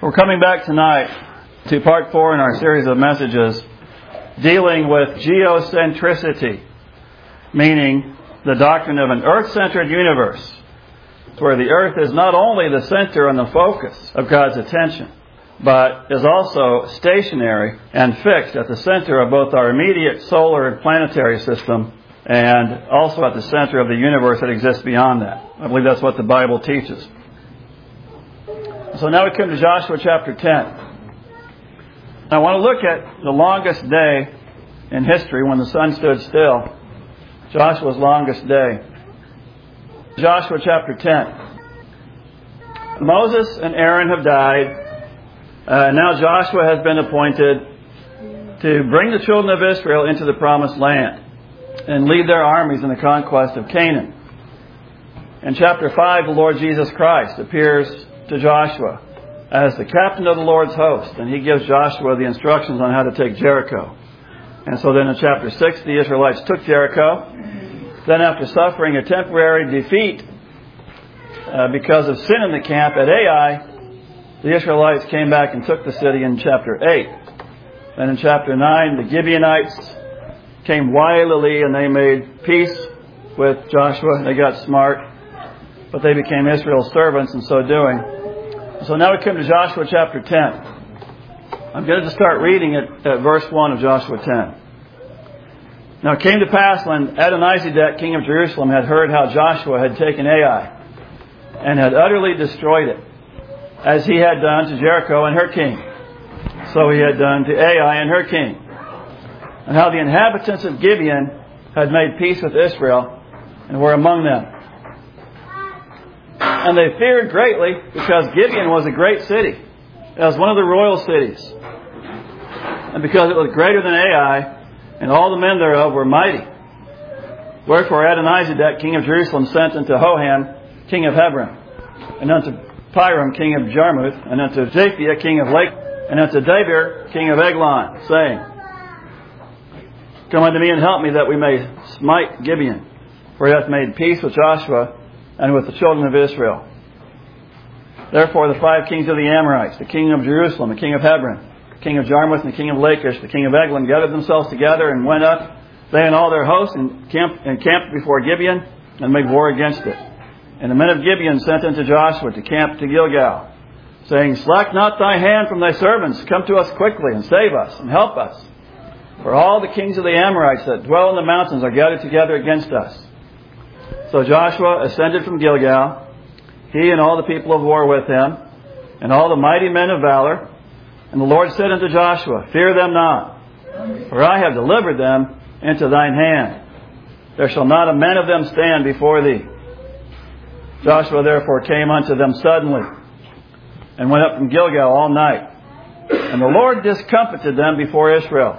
We're coming back tonight to part 4 in our series of messages dealing with geocentricity, meaning the doctrine of an earth-centered universe, where the earth is not only the center and the focus of God's attention, but is also stationary and fixed at the center of both our immediate solar and planetary system, and also at the center of the universe that exists beyond that. I believe that's what the Bible teaches. So now we come to Joshua chapter 10. I want to look at the longest day in history when the sun stood still. Joshua's longest day. Joshua chapter 10. Moses and Aaron have died. Now Joshua has been appointed to bring the children of Israel into the promised land and lead their armies in the conquest of Canaan. In chapter 5, the Lord Jesus Christ appears to Joshua as the captain of the Lord's host, and he gives Joshua the instructions on how to take Jericho. And so then in chapter 6, the Israelites took Jericho. Then after suffering a temporary defeat because of sin in the camp at Ai, the Israelites came back and took the city in chapter 8. Then in chapter 9, the Gibeonites came wildly and they made peace with Joshua. They got smart, but they became Israel's servants in so doing. So now we come to Joshua chapter 10. I'm going to start reading at verse 1 of Joshua 10. Now it came to pass when Adonizedek, king of Jerusalem, had heard how Joshua had taken Ai and had utterly destroyed it, as he had done to Jericho and her king, so he had done to Ai and her king, and how the inhabitants of Gibeon had made peace with Israel and were among them. And they feared greatly, because Gibeon was a great city. It was one of the royal cities. And because it was greater than Ai, and all the men thereof were mighty. Wherefore Adonizedek, king of Jerusalem, sent unto Hoham, king of Hebron, and unto Piram, king of Jarmuth, and unto Japhia, king of Lake, and unto Debir, king of Eglon, saying, Come unto me and help me, that we may smite Gibeon, for he hath made peace with Joshua and with the children of Israel. Therefore the 5 kings of the Amorites, the king of Jerusalem, the king of Hebron, the king of Jarmuth, and the king of Lachish, the king of Eglon, gathered themselves together and went up, they and all their hosts, and camped before Gibeon, and made war against it. And the men of Gibeon sent unto Joshua to camp to Gilgal, saying, Slack not thy hand from thy servants, come to us quickly, and save us, and help us. For all the kings of the Amorites that dwell in the mountains are gathered together against us. So Joshua ascended from Gilgal, he and all the people of war with him, and all the mighty men of valor. And the Lord said unto Joshua, Fear them not, for I have delivered them into thine hand. There shall not a man of them stand before thee. Joshua therefore came unto them suddenly, and went up from Gilgal all night. And the Lord discomfited them before Israel,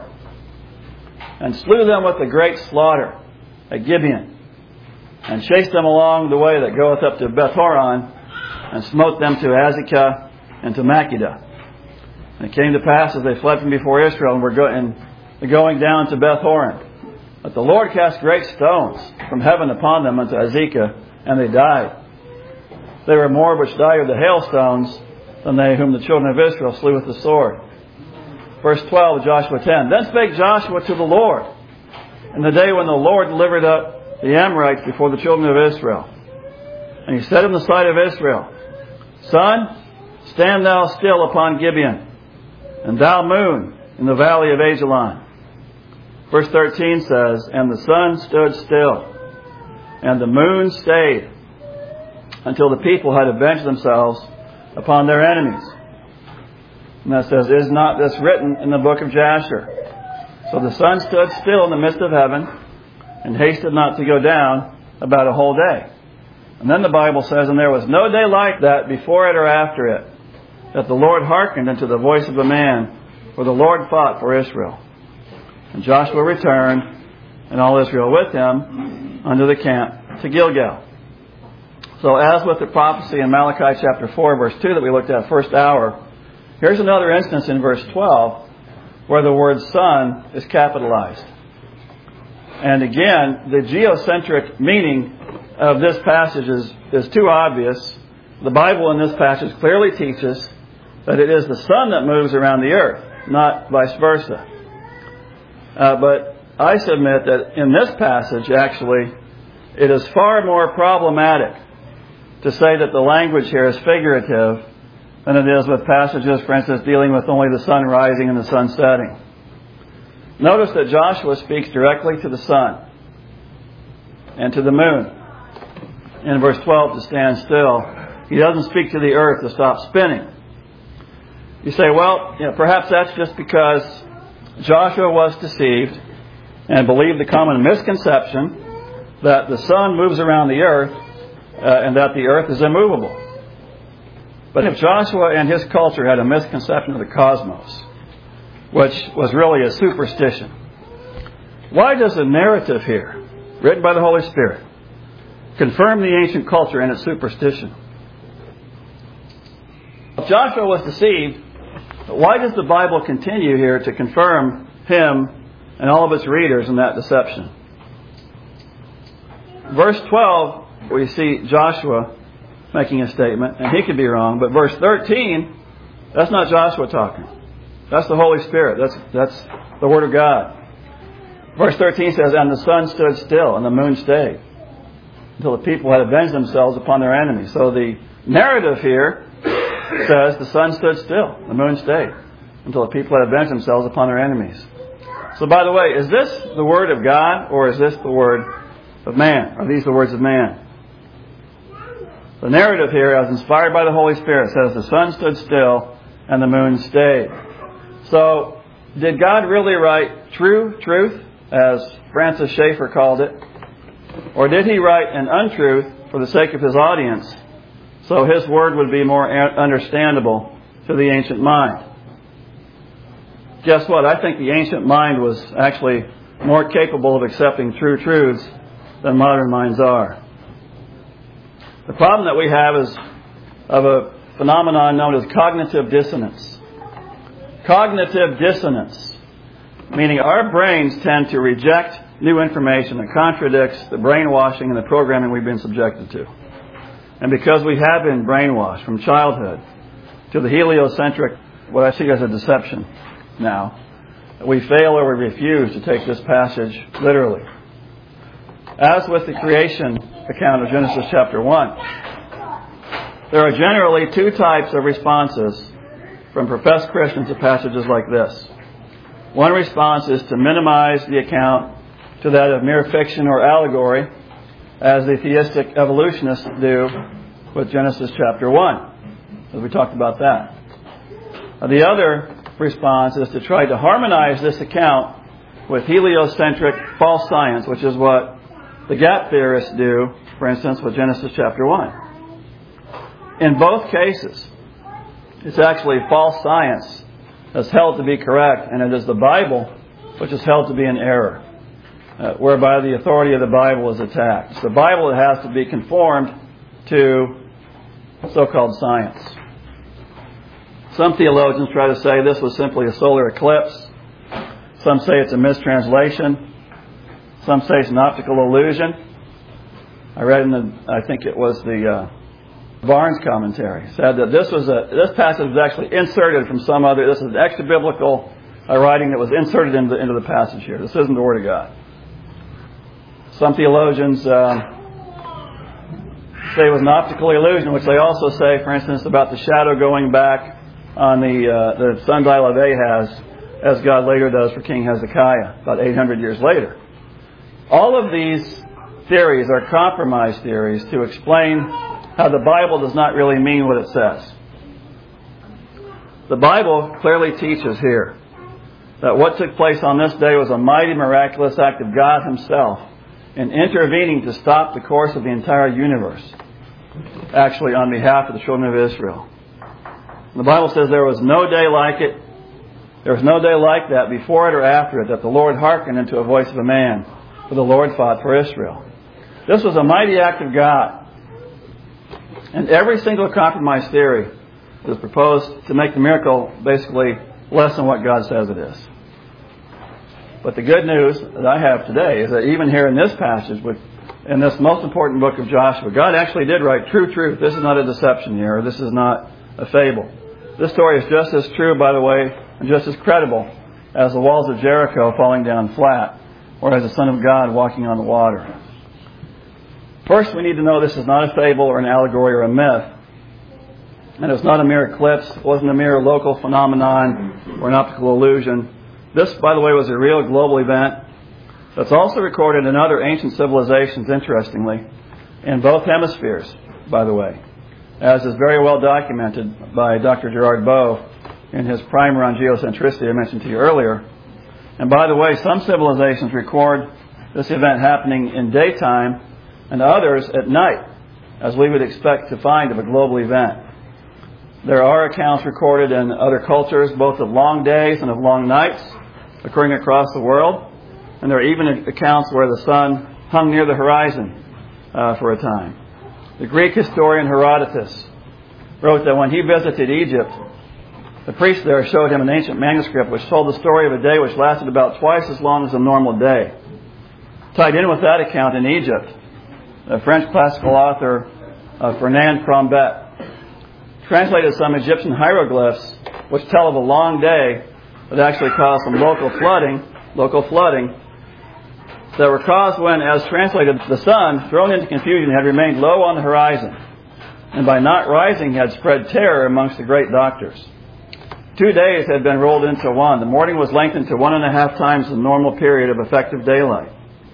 and slew them with a great slaughter at Gibeon, and chased them along the way that goeth up to Beth-horon, and smote them to Azekah and to Makkedah. And it came to pass, as they fled from before Israel, and were going down to Beth-horon, that the Lord cast great stones from heaven upon them unto Azekah, and they died. They were more which died of the hailstones than they whom the children of Israel slew with the sword. Verse 12 of Joshua 10. Then spake Joshua to the Lord in the day when the Lord delivered up the Amorites before the children of Israel. And he said in the sight of Israel, Sun, stand thou still upon Gibeon, and thou moon in the valley of Ajalon. Verse 13 says, And the sun stood still, and the moon stayed, until the people had avenged themselves upon their enemies. And that says, Is not this written in the book of Jasher? So the sun stood still in the midst of heaven, and hasted not to go down about a whole day. And then the Bible says, And there was no day like that before it or after it, that the Lord hearkened unto the voice of a man, for the Lord fought for Israel. And Joshua returned, and all Israel with him, unto the camp to Gilgal. So as with the prophecy in Malachi chapter 4, verse 2 that we looked at first hour, here's another instance in verse 12 where the word sun is capitalized. And again, the geocentric meaning of this passage is too obvious. The Bible in this passage clearly teaches that it is the sun that moves around the earth, not vice versa. But I submit that in this passage, actually, it is far more problematic to say that the language here is figurative than it is with passages, for instance, dealing with only the sun rising and the sun setting. Notice that Joshua speaks directly to the sun and to the moon. In verse 12, to stand still. He doesn't speak to the earth to stop spinning. You say, well, perhaps that's just because Joshua was deceived and believed the common misconception that the sun moves around the earth and that the earth is immovable. But if Joshua and his culture had a misconception of the cosmos, which was really a superstition, why does the narrative here, written by the Holy Spirit, confirm the ancient culture and its superstition? If Joshua was deceived, why does the Bible continue here to confirm him and all of its readers in that deception? Verse 12, we see Joshua making a statement, and he could be wrong, but verse 13, that's not Joshua talking. That's the Holy Spirit. That's the Word of God. Verse 13 says, and the sun stood still, and the moon stayed, until the people had avenged themselves upon their enemies. So the narrative here says the sun stood still, the moon stayed, until the people had avenged themselves upon their enemies. So by the way, is this the Word of God, or is this the Word of man? Are these the words of man? The narrative here, as inspired by the Holy Spirit, says the sun stood still and the moon stayed. So, did God really write true truth, as Francis Schaeffer called it? Or did he write an untruth for the sake of his audience, so his word would be more understandable to the ancient mind? Guess what? I think the ancient mind was actually more capable of accepting true truths than modern minds are. The problem that we have is of a phenomenon known as cognitive dissonance. Cognitive dissonance, meaning our brains tend to reject new information that contradicts the brainwashing and the programming we've been subjected to. And because we have been brainwashed from childhood to the heliocentric, what I see as a deception now, we fail or we refuse to take this passage literally. As with the creation account of Genesis chapter 1, there are generally two types of responses from professed Christians to passages like this. One response is to minimize the account to that of mere fiction or allegory, as the theistic evolutionists do with Genesis chapter 1, as we talked about that. The other response is to try to harmonize this account with heliocentric false science, which is what the gap theorists do, for instance, with Genesis chapter 1. In both cases, it's actually false science that's held to be correct, and it is the Bible which is held to be in error, whereby the authority of the Bible is attacked. It's the Bible that has to be conformed to so-called science. Some theologians try to say this was simply a solar eclipse. Some say it's a mistranslation. Some say it's an optical illusion. I read I think it was the Barnes commentary, said that this passage was actually inserted from some other. This is an extra biblical writing that was inserted into the passage here. This isn't the Word of God. Some theologians say it was an optical illusion, which they also say, for instance, about the shadow going back on the sundial of Ahaz, as God later does for King Hezekiah, about 800 years later. All of these theories are compromise theories to explain how the Bible does not really mean what it says. The Bible clearly teaches here that what took place on this day was a mighty miraculous act of God Himself in intervening to stop the course of the entire universe, actually on behalf of the children of Israel. The Bible says there was no day like it. There was no day like that before it or after it, that the Lord hearkened unto a voice of a man, for the Lord fought for Israel. This was a mighty act of God. And every single compromise theory is proposed to make the miracle basically less than what God says it is. But the good news that I have today is that even here in this passage, in this most important book of Joshua, God actually did write true truth. This is not a deception here. This is not a fable. This story is just as true, by the way, and just as credible as the walls of Jericho falling down flat, or as the Son of God walking on the water. First, we need to know this is not a fable or an allegory or a myth. And it was not a mere eclipse. It wasn't a mere local phenomenon or an optical illusion. This, by the way, was a real global event that's also recorded in other ancient civilizations, interestingly, in both hemispheres, by the way, as is very well documented by Dr. Gerard Bow in his primer on geocentricity I mentioned to you earlier. And by the way, some civilizations record this event happening in daytime and others at night, as we would expect to find of a global event. There are accounts recorded in other cultures, both of long days and of long nights, occurring across the world. And there are even accounts where the sun hung near the horizon for a time. The Greek historian Herodotus wrote that when he visited Egypt, the priest there showed him an ancient manuscript which told the story of a day which lasted about twice as long as a normal day. Tied in with that account in Egypt, the French classical author Fernand Crombet translated some Egyptian hieroglyphs which tell of a long day that actually caused some local flooding that were caused when, as translated, the sun, thrown into confusion, had remained low on the horizon, and by not rising had spread terror amongst the great doctors. 2 days had been rolled into one. The morning was lengthened to 1.5 times the normal period of effective daylight.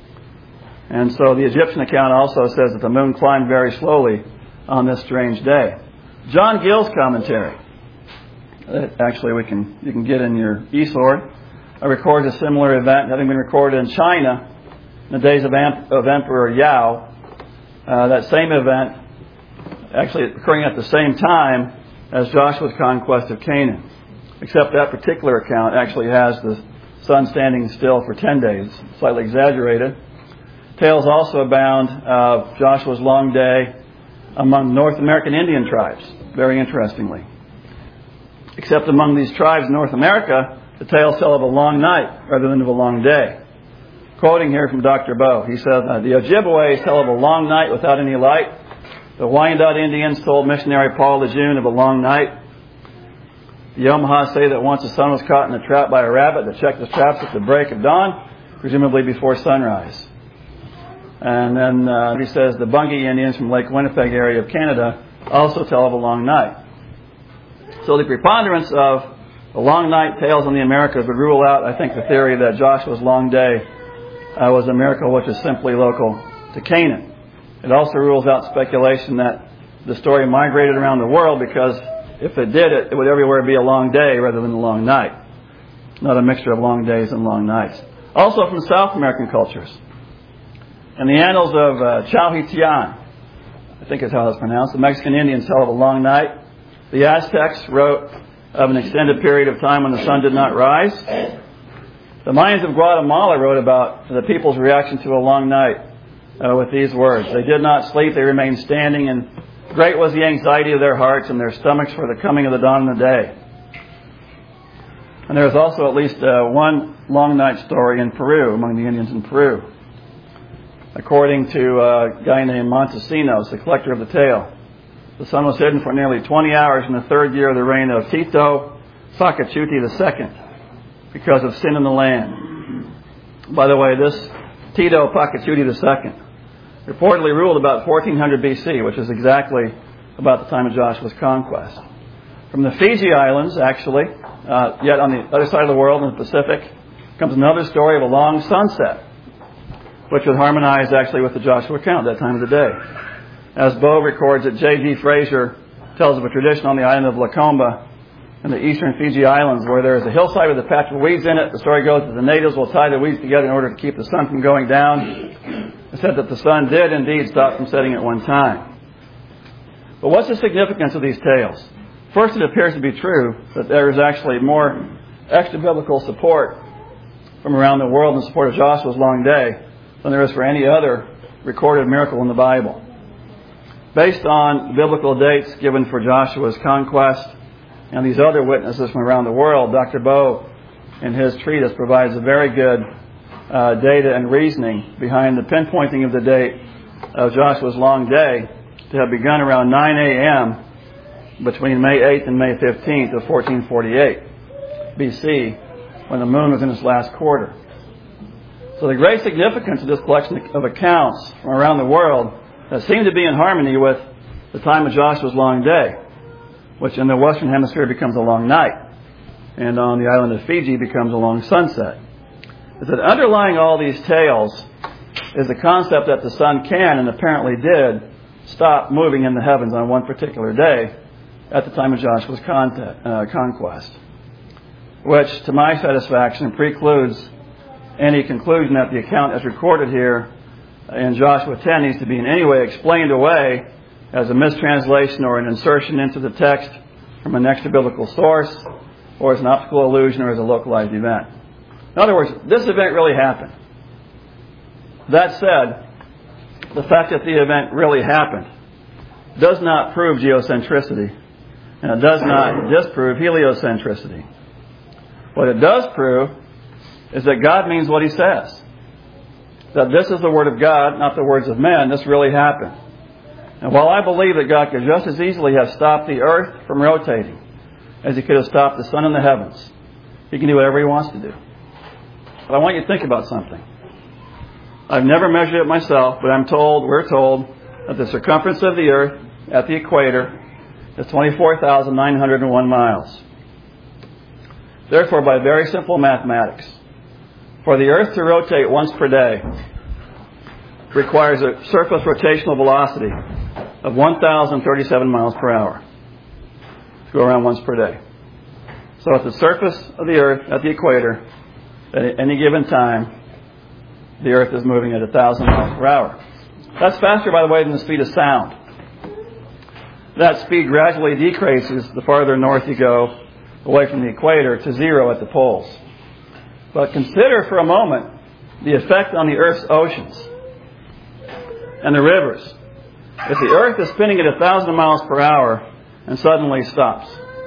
And so the Egyptian account also says that the moon climbed very slowly on this strange day. John Gill's commentary, actually you can get in your eSword, records a similar event having been recorded in China in the days of Emperor Yao. That same event actually occurring at the same time as Joshua's conquest of Canaan, except that particular account actually has the sun standing still for 10 days, slightly exaggerated. Tales also abound of Joshua's long day among North American Indian tribes, very interestingly. Except among these tribes in North America, the tales tell of a long night rather than of a long day. Quoting here from Dr. Bow, he says, the Ojibways tell of a long night without any light. The Wyandot Indians told missionary Paul Lejeune of a long night. The Omaha say that once the sun was caught in a trap by a rabbit that checked the traps at the break of dawn, presumably before sunrise. And then he says the Bungi Indians from Lake Winnipeg area of Canada also tell of a long night. So the preponderance of the long night tales in the Americas would rule out, I think, the theory that Joshua's long day was a miracle which is simply local to Canaan. It also rules out speculation that the story migrated around the world, because if it did, it would everywhere be a long day rather than a long night. Not a mixture of long days and long nights. Also from South American cultures. In the annals of Chauhitian, I think is how it's pronounced, the Mexican Indians tell of a long night. The Aztecs wrote of an extended period of time when the sun did not rise. The Mayans of Guatemala wrote about the people's reaction to a long night with these words. They did not sleep, they remained standing, and great was the anxiety of their hearts and their stomachs for the coming of the dawn of the day. And there is also at least one long night story in Peru, among the Indians in Peru. According to a guy named Montesinos, the collector of the tale, the sun was hidden for nearly 20 hours in the 3rd year of the reign of Tito Pacachuti II because of sin in the land. By the way, this Tito Pacachuti II reportedly ruled about 1400 BC, which is exactly about the time of Joshua's conquest. From the Fiji Islands, actually, yet on the other side of the world in the Pacific, comes another story of a long sunset, which would harmonize actually with the Joshua account at that time of the day. As Bow records that J.G. Fraser tells of a tradition on the island of Lacombe in the eastern Fiji Islands where there is a hillside with a patch of weeds in it. The story goes that the natives will tie the weeds together in order to keep the sun from going down. It said that the sun did indeed stop from setting at one time. But what's the significance of these tales? First, it appears to be true that there is actually more extra-biblical support from around the world in support of Joshua's long day than there is for any other recorded miracle in the Bible. Based on biblical dates given for Joshua's conquest and these other witnesses from around the world, Dr. Bow, in his treatise, provides a very good data and reasoning behind the pinpointing of the date of Joshua's long day to have begun around 9 a.m. between May 8th and May 15th of 1448 BC, when the moon was in its last quarter. So the great significance of this collection of accounts from around the world that seem to be in harmony with the time of Joshua's long day, which in the Western Hemisphere becomes a long night, and on the island of Fiji becomes a long sunset, is that underlying all these tales is the concept that the sun can, and apparently did, stop moving in the heavens on one particular day at the time of Joshua's conquest, which, to my satisfaction, precludes any conclusion that the account as recorded here in Joshua 10 needs to be in any way explained away as a mistranslation or an insertion into the text from an extra-biblical source, or as an optical illusion, or as a localized event. In other words, this event really happened. That said, the fact that the event really happened does not prove geocentricity, and it does not disprove heliocentricity. What it does prove is that God means what He says. That this is the Word of God, not the words of men. This really happened. And while I believe that God could just as easily have stopped the earth from rotating as He could have stopped the sun in the heavens, He can do whatever He wants to do. But I want you to think about something. I've never measured it myself, but we're told, that the circumference of the earth at the equator is 24,901 miles. Therefore, by very simple mathematics, for the earth to rotate once per day requires a surface rotational velocity of 1,037 miles per hour to go around once per day. So at the surface of the earth at the equator, at any given time, the earth is moving at 1,000 miles per hour. That's faster, by the way, than the speed of sound. That speed gradually decreases the farther north you go away from the equator to zero at the poles. But consider for a moment the effect on the Earth's oceans and the rivers. If the Earth is spinning at 1,000 miles per hour and suddenly stops,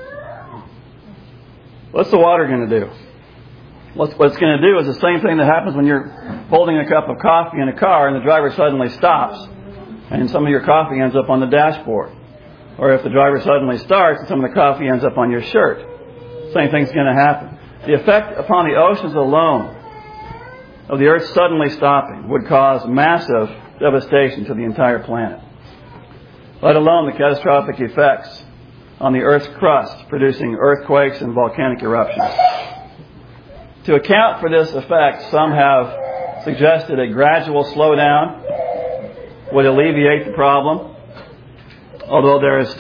what's the water going to do? What it's going to do is the same thing that happens when you're holding a cup of coffee in a car and the driver suddenly stops and some of your coffee ends up on the dashboard. Or if the driver suddenly starts and some of the coffee ends up on your shirt. Same thing's going to happen. The effect upon the oceans alone of the Earth suddenly stopping would cause massive devastation to the entire planet, let alone the catastrophic effects on the Earth's crust, producing earthquakes and volcanic eruptions. To account for this effect, some have suggested a gradual slowdown would alleviate the problem, although there is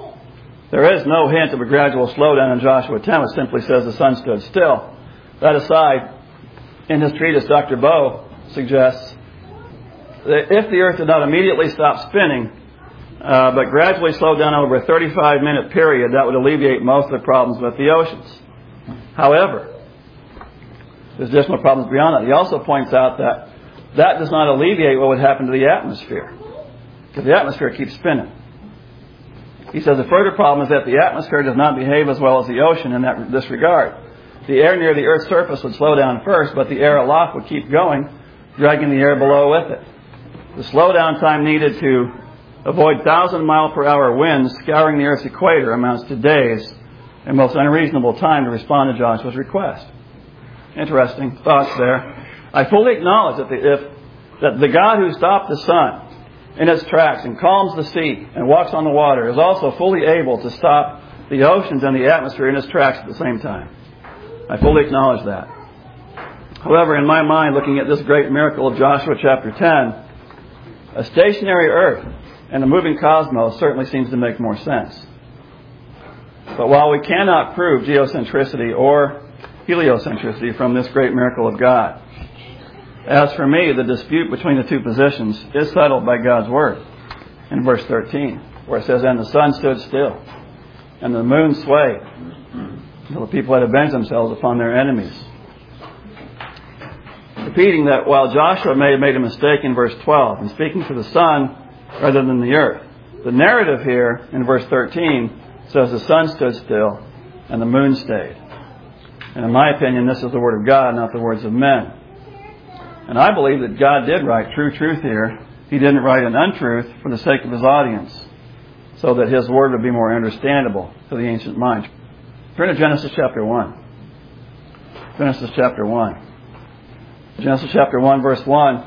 no hint of a gradual slowdown in Joshua 10, which simply says the sun stood still. That aside, in his treatise, Dr. Bowe suggests that if the earth did not immediately stop spinning, but gradually slowed down over a 35-minute period, that would alleviate most of the problems with the oceans. However, there's additional problems beyond that. He also points out that that does not alleviate what would happen to the atmosphere, because the atmosphere keeps spinning. He says the further problem is that the atmosphere does not behave as well as the ocean in this regard. The air near the Earth's surface would slow down first, but the air aloft would keep going, dragging the air below with it. The slowdown time needed to avoid 1,000-mile-per-hour winds scouring the Earth's equator amounts to days, a most unreasonable time to respond to Joshua's request. Interesting thoughts there. I fully acknowledge that the God who stopped the sun in its tracks and calms the sea and walks on the water is also fully able to stop the oceans and the atmosphere in its tracks at the same time. I fully acknowledge that. However, in my mind, looking at this great miracle of Joshua chapter 10, a stationary earth and a moving cosmos certainly seems to make more sense. But while we cannot prove geocentricity or heliocentricity from this great miracle of God, as for me, the dispute between the two positions is settled by God's Word in verse 13, where it says, "And the sun stood still, and the moon swayed, until the people had avenged themselves upon their enemies." Repeating that while Joshua may have made a mistake in verse 12 in speaking to the sun rather than the earth, the narrative here in verse 13 says the sun stood still and the moon stayed. And in my opinion, this is the Word of God, not the words of men. And I believe that God did write true truth here. He didn't write an untruth for the sake of His audience. so that His Word would be more understandable to the ancient mind. Turn to Genesis chapter 1. Genesis chapter 1. Genesis chapter 1, verse 1.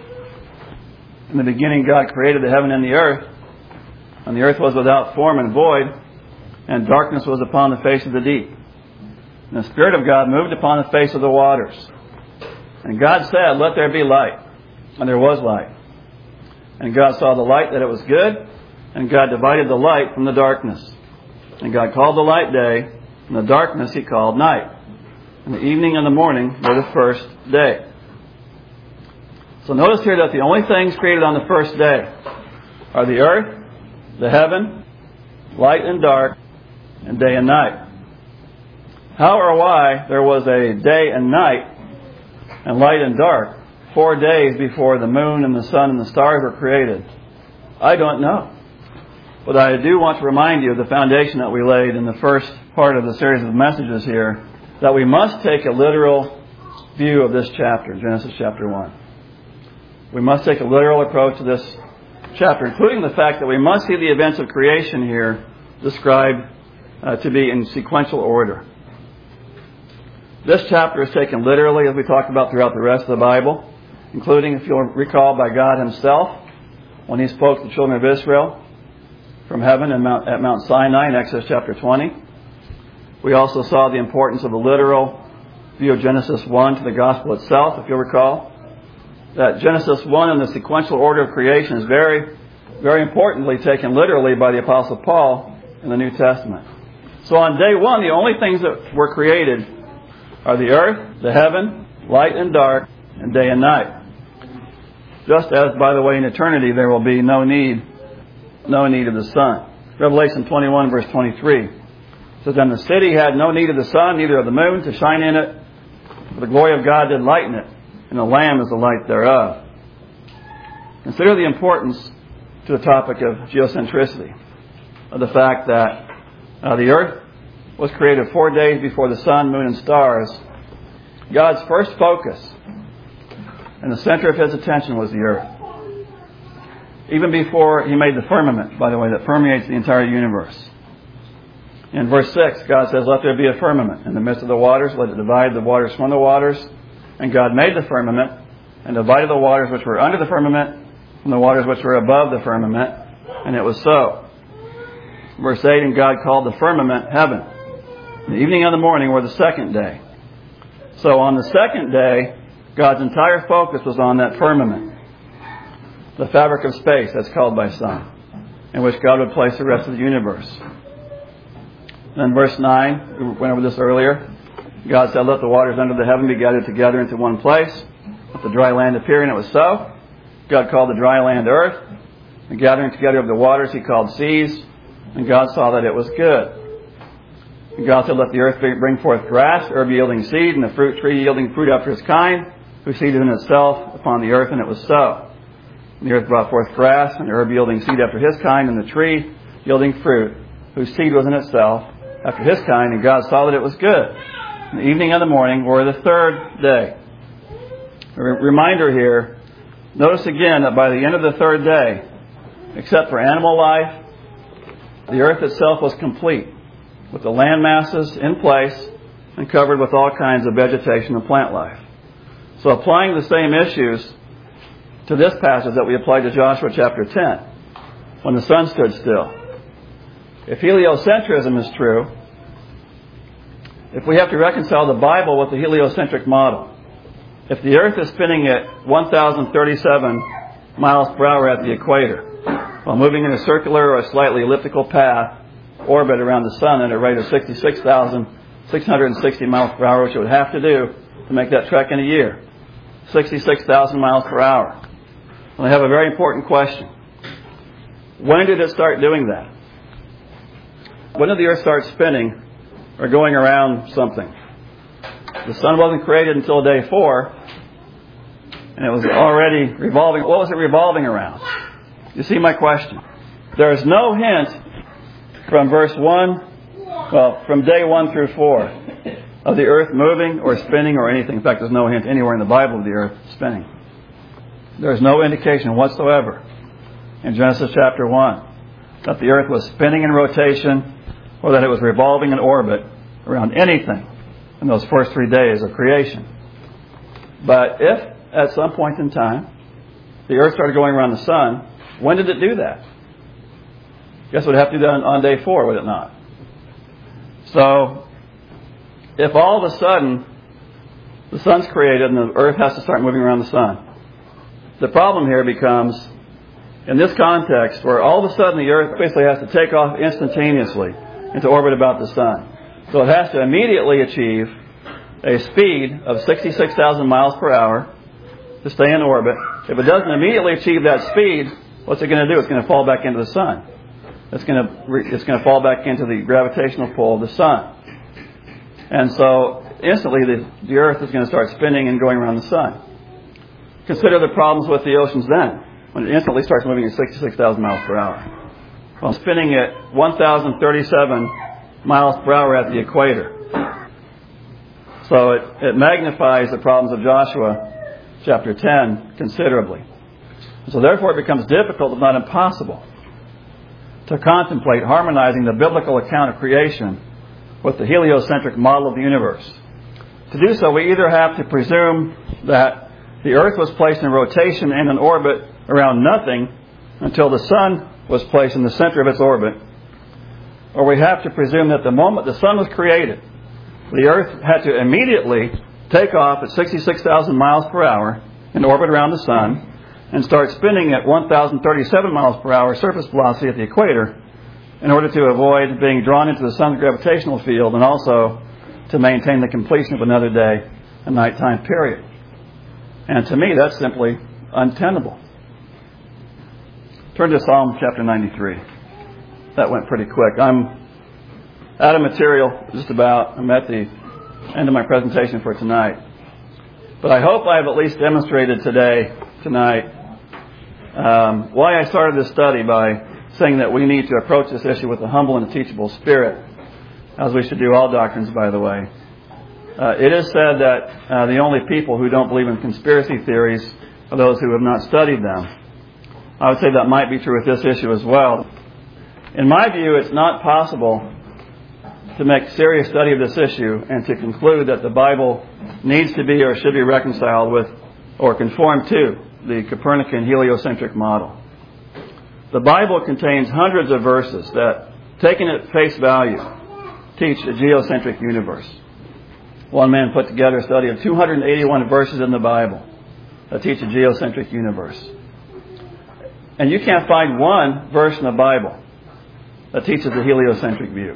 In the beginning God created the heaven and the earth, and the earth was without form and void, and darkness was upon the face of the deep. And the Spirit of God moved upon the face of the waters. And God said, "Let there be light." And there was light. And God saw the light that it was good, and God divided the light from the darkness. And God called the light day, and the darkness He called night. And the evening and the morning were the first day. So notice here that the only things created on the first day are the earth, the heaven, light and dark, and day and night. How or why there was a day and night and light and dark 4 days before the moon and the sun and the stars were created, I don't know. But I do want to remind you of the foundation that we laid in the first part of the series of messages here, that we must take a literal view of this chapter, Genesis chapter 1. We must take a literal approach to this chapter, including the fact that we must see the events of creation here described to be in sequential order. This chapter is taken literally, as we talked about throughout the rest of the Bible, including, if you'll recall, by God Himself when He spoke to the children of Israel from heaven at Mount Sinai in Exodus chapter 20. We also saw the importance of a literal view of Genesis 1 to the gospel itself, if you'll recall. That Genesis 1 and the sequential order of creation is very, very importantly taken literally by the Apostle Paul in the New Testament. So on day 1, the only things that were created are the earth, the heaven, light and dark, and day and night. Just as, by the way, in eternity there will be no need of the sun. Revelation 21 verse 23 says, "And the city had no need of the sun, neither of the moon, to shine in it, for the glory of God did lighten it, and the Lamb is the light thereof." Consider the importance to the topic of geocentricity, of the fact that the earth was created 4 days before the sun, moon, and stars. God's first focus and the center of His attention was the earth. Even before He made the firmament, by the way, that permeates the entire universe. In verse 6, God says, "Let there be a firmament in the midst of the waters, let it divide the waters from the waters." And God made the firmament and divided the waters which were under the firmament from the waters which were above the firmament. And it was so. Verse 8, "And God called the firmament heaven. The evening and the morning were the second day." So on the second day, God's entire focus was on that firmament, the fabric of space, that's called by some, in which God would place the rest of the universe. Then verse 9, we went over this earlier. God said, "Let the waters under the heaven be gathered together into one place. Let the dry land appear," and it was so. God called the dry land earth. The gathering together of the waters He called seas. And God saw that it was good. And God said, "Let the earth bring forth grass, herb yielding seed, and the fruit tree yielding fruit after its kind, whose seed is in itself upon the earth," and it was so. And the earth brought forth grass, and herb yielding seed after his kind, and the tree yielding fruit, whose seed was in itself after his kind. And God saw that it was good. And the evening and the morning were the third day. A reminder here, notice again that by the end of the third day, except for animal life, the earth itself was complete, with the land masses in place and covered with all kinds of vegetation and plant life. So applying the same issues to this passage that we applied to Joshua chapter 10, when the sun stood still. If heliocentrism is true, if we have to reconcile the Bible with the heliocentric model, if the earth is spinning at 1,037 miles per hour at the equator, while moving in a circular or a slightly elliptical path, orbit around the sun at a rate of 66,660 miles per hour, which it would have to do to make that trek in a year. 66,000 miles per hour. And I have a very important question. When did it start doing that? When did the earth start spinning or going around something? The sun wasn't created until day 4, and it was already revolving. What was it revolving around? You see my question? There is no hint from verse 1, from day 1 through 4, of the earth moving or spinning or anything. In fact, there's no hint anywhere in the Bible of the earth spinning. There's no indication whatsoever in Genesis chapter 1 that the earth was spinning in rotation or that it was revolving in orbit around anything in those first 3 days of creation. But if at some point in time the earth started going around the sun, when did it do that? Guess it would have to do that on day 4, would it not? So, if all of a sudden the sun's created and the earth has to start moving around the sun, the problem here becomes, in this context, where all of a sudden the earth basically has to take off instantaneously into orbit about the sun. So it has to immediately achieve a speed of 66,000 miles per hour to stay in orbit. If it doesn't immediately achieve that speed, what's it going to do? It's going to fall back into the sun. It's going to fall back into the gravitational pull of the sun. And so instantly the earth is going to start spinning and going around the sun. Consider the problems with the oceans then, when it instantly starts moving at 66,000 miles per hour. Well, spinning at 1,037 miles per hour at the equator. So it magnifies the problems of Joshua chapter 10 considerably. So therefore it becomes difficult, if not impossible, to contemplate harmonizing the biblical account of creation with the heliocentric model of the universe. To do so, we either have to presume that the earth was placed in rotation and in orbit around nothing until the sun was placed in the center of its orbit, or we have to presume that the moment the sun was created, the earth had to immediately take off at 66,000 miles per hour in orbit around the sun and start spinning at 1,037 miles per hour surface velocity at the equator in order to avoid being drawn into the sun's gravitational field and also to maintain the completion of another day and nighttime period. And to me, that's simply untenable. Turn to Psalm chapter 93. That went pretty quick. I'm out of material just about. I'm at the end of my presentation for tonight. But I hope I've at least demonstrated tonight, why I started this study by saying that we need to approach this issue with a humble and a teachable spirit, as we should do all doctrines, by the way. It is said that the only people who don't believe in conspiracy theories are those who have not studied them. I would say that might be true with this issue as well. In my view, it's not possible to make serious study of this issue and to conclude that the Bible needs to be or should be reconciled with or conform to the Copernican heliocentric model. The Bible contains hundreds of verses that, taken at face value, teach a geocentric universe. One man put together a study of 281 verses in the Bible that teach a geocentric universe. And you can't find one verse in the Bible that teaches the heliocentric view.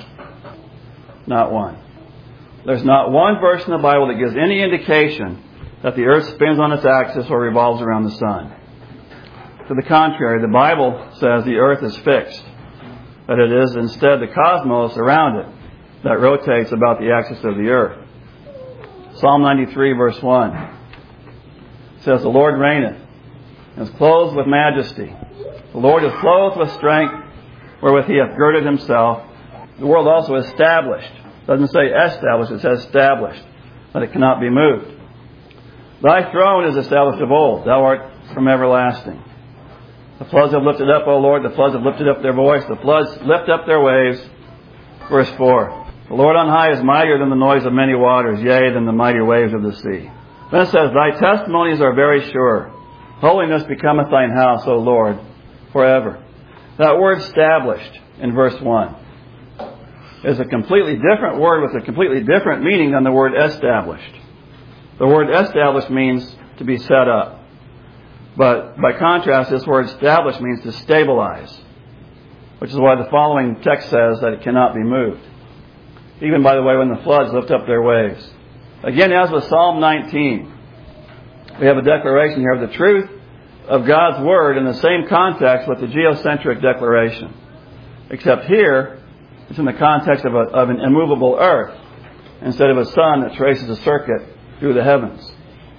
Not one. There's not one verse in the Bible that gives any indication that the earth spins on its axis or revolves around the sun. To the contrary, the Bible says the earth is fixed, that it is instead the cosmos around it that rotates about the axis of the earth. Psalm 93 verse 1 says, "The Lord reigneth, and is clothed with majesty. The Lord is clothed with strength, wherewith he hath girded himself. The world also is established." It doesn't say established, it says established, that it cannot be moved. "Thy throne is established of old, thou art from everlasting. The floods have lifted up, O Lord, the floods have lifted up their voice, the floods lift up their waves." Verse 4, "The Lord on high is mightier than the noise of many waters, yea, than the mighty waves of the sea." Then it says, "Thy testimonies are very sure. Holiness becometh thine house, O Lord, forever." That word "established" in verse 1 is a completely different word with a completely different meaning than the word "established." The word "established" means to be set up. But by contrast, this word "established" means to stabilize, which is why the following text says that it cannot be moved. Even, by the way, when the floods lift up their waves. Again, as with Psalm 19, we have a declaration here of the truth of God's Word in the same context with the geocentric declaration. Except here, it's in the context of an immovable earth instead of a sun that traces a circuit through the heavens.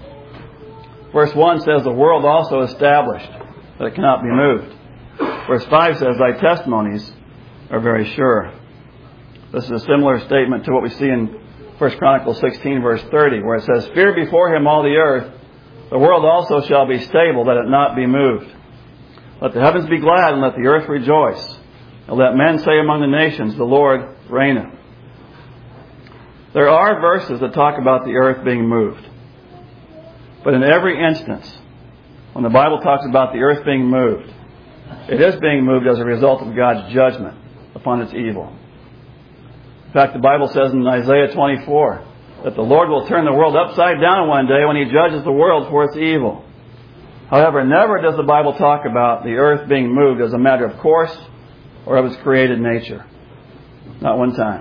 Verse 1 says, "The world also established, that it cannot be moved." Verse 5 says, "Thy testimonies are very sure." This is a similar statement to what we see in 1 Chronicles 16, verse 30, where it says, "Fear before him all the earth, the world also shall be stable, that it not be moved." Let the heavens be glad, and let the earth rejoice. And let men say among the nations, the Lord reigneth. There are verses that talk about the earth being moved. But in every instance, when the Bible talks about the earth being moved, it is being moved as a result of God's judgment upon its evil. In fact, the Bible says in Isaiah 24 that the Lord will turn the world upside down one day when He judges the world for its evil. However, never does the Bible talk about the earth being moved as a matter of course or of its created nature. Not one time.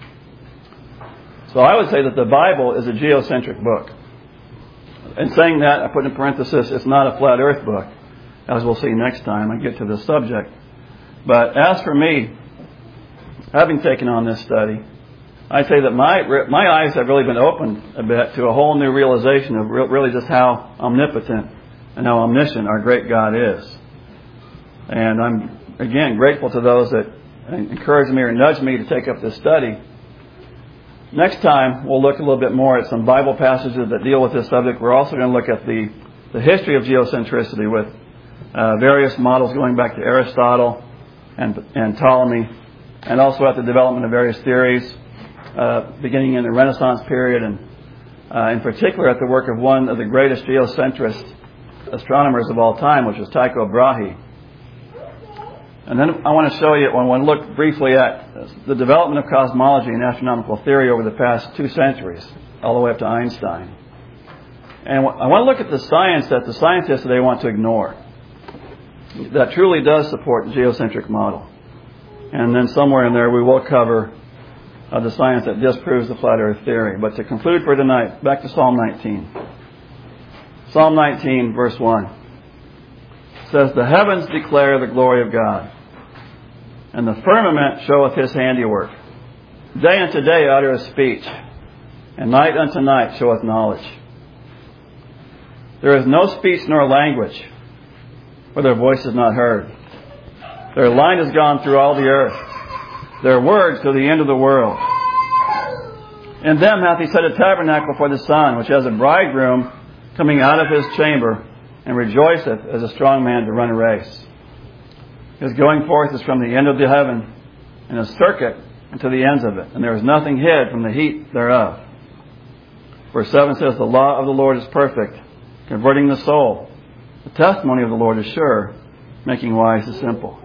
So I would say that the Bible is a geocentric book. In saying that, I put in parenthesis, it's not a flat earth book, as we'll see next time I get to this subject. But as for me, having taken on this study, I'd say that my eyes have really been opened a bit to a whole new realization of really just how omnipotent and how omniscient our great God is. And I'm, again, grateful to those that encouraged me or nudged me to take up this study. Next time, we'll look a little bit more at some Bible passages that deal with this subject. We're also going to look at the history of geocentricity with various models going back to Aristotle and Ptolemy, and also at the development of various theories beginning in the Renaissance period, and in particular at the work of one of the greatest geocentrist astronomers of all time, which was Tycho Brahe. And then I want to show you, I want to look briefly at the development of cosmology and astronomical theory over the past 2 centuries, all the way up to Einstein. And I want to look at the science that the scientists today want to ignore, that truly does support the geocentric model. And then somewhere in there we will cover the science that disproves the flat earth theory. But to conclude for tonight, back to Psalm 19. Psalm 19, verse 1. Says, the heavens declare the glory of God, and the firmament showeth His handiwork. Day unto day uttereth speech, and night unto night showeth knowledge. There is no speech nor language where their voice is not heard. Their line is gone through all the earth, their words to the end of the world. In them hath He set a tabernacle for the sun, which has a bridegroom coming out of his chamber, and rejoiceth as a strong man to run a race. His going forth is from the end of the heaven, and a circuit unto the ends of it, and there is nothing hid from the heat thereof. Verse 7 says, the law of the Lord is perfect, converting the soul. The testimony of the Lord is sure, making wise the simple.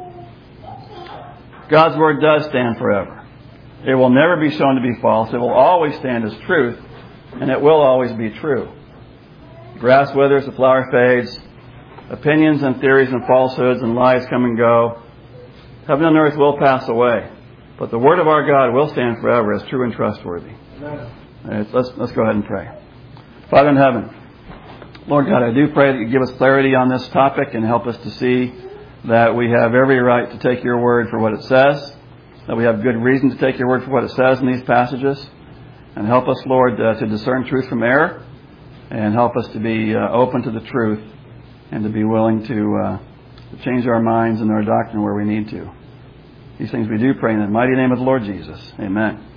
God's word does stand forever. It will never be shown to be false. It will always stand as truth, and it will always be true. Grass withers, the flower fades. Opinions and theories and falsehoods and lies come and go. Heaven and earth will pass away, but the word of our God will stand forever as true and trustworthy. Let's go ahead and pray. Father in heaven, Lord God, I do pray that you give us clarity on this topic and help us to see that we have every right to take your word for what it says, that we have good reason to take your word for what it says in these passages, and help us, Lord, to discern truth from error, and help us to be open to the truth and to be willing to change our minds and our doctrine where we need to. These things we do pray in the mighty name of the Lord Jesus. Amen.